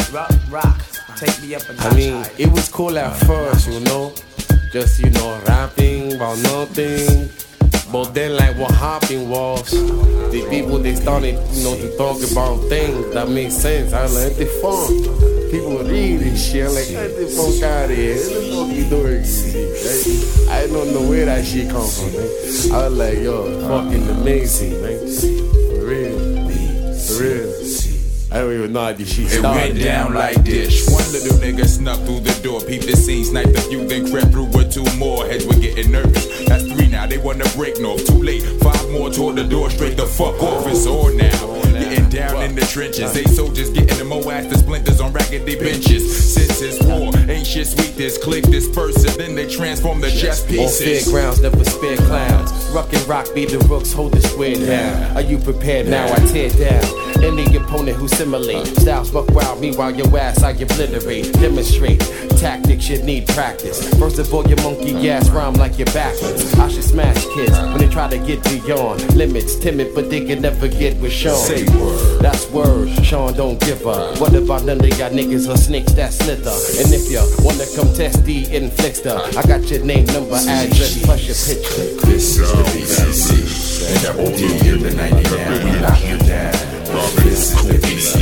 Rock, take me up a notch. I mean, it was cool at first, you know. Just, you know, rapping about nothing. But then, like, what happened was the people, they started, you know, to talk about things that make sense. I was like, the funk. People read this shit. I'm like, get the funk out of here. What the fuck you doing? I don't know where that shit comes from, man. I was like, yo, it's fucking amazing, man. For real. For real. I don't even know how this shit started. It went down like this. One little nigga snuck through the door, peeped the scene, sniped a few, then crept through with two more. Heads were getting nervous. That's three now, they wanna break north. Too late, five more toward the door, straight the fuck off. It's on now. Getting down in the trenches. They soldiers getting the Moax, the splinters on raggedy benches. Since it's war, ain't shit sweet. This click, disperse it, then they transform the chess pieces. On fairgrounds, never spare clowns. Ruck and rock be the rooks, hold the square down. Are you prepared now? I tear down any opponent who simulate styles buck wild, meanwhile your ass I obliterate. Demonstrate tactics you need practice. First of all, your monkey ass rhyme like you're backwards. I should smash kids when they try to get beyond limits. Timid, but they can never get with Sean. Say word. That's word. Sean don't give up. What about none of y'all niggas or snakes that slither? And if you wanna come test the inflictor, I got your name, number, address, plus your picture. This is the BCC, and double D in the 99, we lock you down. This is the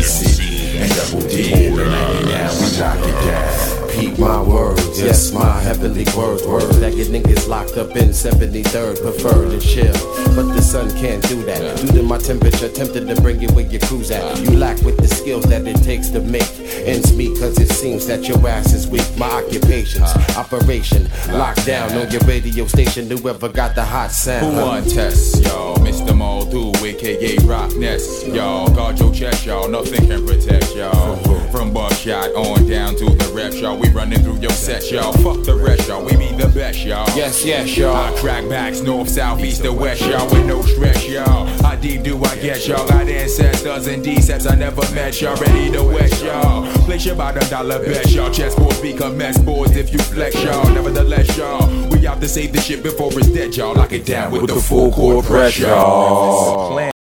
BCC, and double D in the 99, we lock it down. Keep my words, yes, my heavenly words that get niggas locked up in 73rd, prefer to chill. But the sun can't do that. Due to my temperature, tempted to bring it where your cruise at. You lack with the skills that it takes to make ends meet, cause it seems that your ass is weak. My occupation's operation, lockdown on your radio station. Whoever got the hot sound. Who want tests, y'all? Mr. Muldoon, aka Rock Nest. Y'all, guard your chest, y'all. Nothing can protect y'all. From buckshot on down to the rep, y'all. We running through your set, y'all. Fuck the rest, y'all. We be the best, y'all. Yes, yes, y'all. I crack backs, north, south, east, or west, y'all. With no stress, y'all. How deep do I get, y'all? Got ancestors and decepts I never met, y'all. Ready to west, y'all. Place your $1 bet, y'all. Chessboards become mess boards if you flex, y'all. Nevertheless, y'all. We out to save the shit before it's dead, y'all. Lock it down with the full court press, y'all.